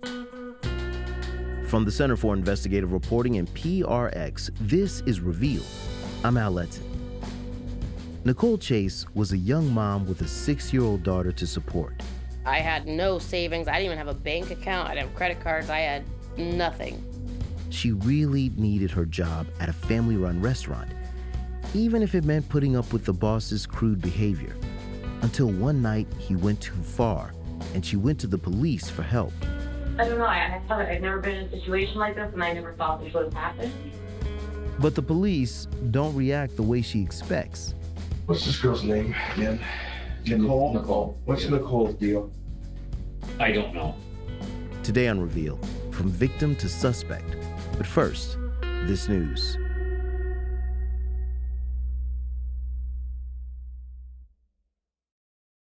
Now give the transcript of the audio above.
From the Center for Investigative Reporting and PRX, this is Revealed. I'm Al Letson. Nicole Chase was a young mom with a 6-year-old daughter to support. I had no savings. I didn't even have a bank account. I didn't have credit cards. I had nothing. She really needed her job at a family-run restaurant, even if it meant putting up with the boss's crude behavior. Until one night, he went too far, and she went to the police for help. I don't know. I thought I'd never been in a situation like this, and I never thought this would have happened. But the police don't react the way she expects. What's this girl's name again? Nicole? Nicole. What's Nicole's deal? I don't know. Today on Reveal, from victim to suspect. But first, this news.